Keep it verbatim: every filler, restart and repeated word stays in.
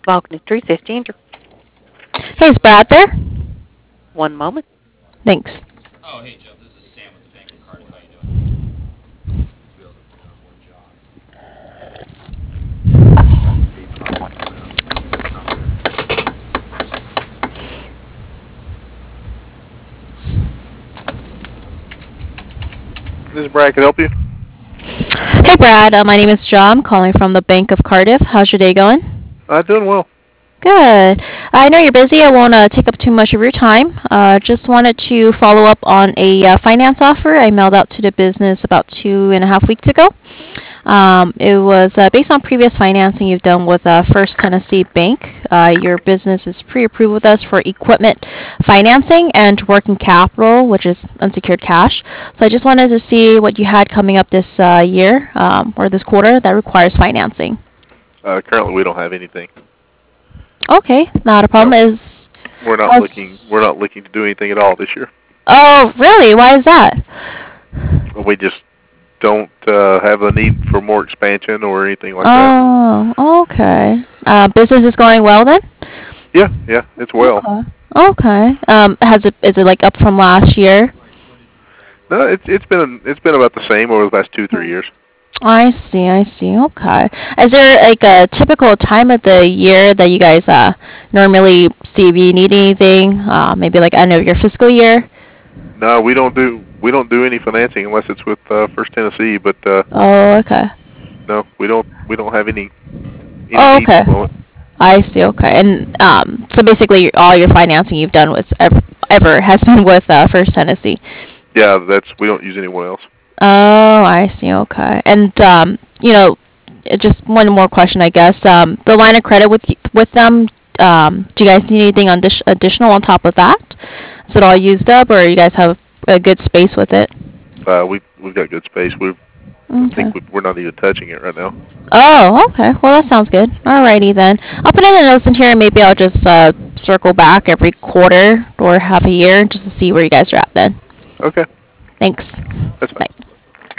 Balcony three fifty, enter. Hey, is Brad there? One moment. Thanks. Oh, hey Jeff, this is Sam with the Bank of Cardiff. How you doing? This is Brad. Can I help you? Hey, Brad. Uh, my name is John. I'm calling from the Bank of Cardiff. How's your day going? Uh, doing well. Good. I know you're busy. I won't uh, take up too much of your time. Uh, just wanted to follow up on a uh, finance offer I mailed out to the business about two and a half weeks ago. Um, it was uh, based on previous financing you've done with uh, First Tennessee Bank. Uh, your business is pre-approved with us for equipment financing and working capital, which is unsecured cash. So I just wanted to see what you had coming up this uh, year um, or this quarter that requires financing. Uh, currently, we don't have anything. Okay, not a problem. No, Is we're not looking. We're how's not looking to do anything at all this year. Oh, really? Why is that? We just don't uh, have a need for more expansion or anything like that. Oh, okay. Uh, business is going well then? Yeah, yeah, it's well. Okay. Okay. Um, has it is it like up from last year? No, it's it's been it's been about the same over the past two three Hmm. years. I see, I see. Okay. Is there like a typical time of the year that you guys uh normally see if you need anything? Uh, maybe like end of your fiscal year? No, we don't do we don't do any financing unless it's with uh, First Tennessee. But uh, Oh, okay. no, we don't we don't have any any Oh, needs at okay. the moment. I see. Okay. And um, so basically, all your financing you've done was ever, ever has been with uh, First Tennessee. Yeah, that's we don't use anyone else. Oh, I see. Okay. And um, you know, uh, just one more question, I guess. Um, the line of credit with y- with them. Um, do you guys need anything on addi- additional on top of that? Is it all used up, or you guys have a good space with it? Uh, we we've got good space. We Okay. think we, we're not even touching it right now. Oh, okay. Well, that sounds good. Alrighty then. I'll put in the notes in here, and maybe I'll just uh, circle back every quarter or half a year just to see where you guys are at then. Okay, Thanks. that's fine. Bye.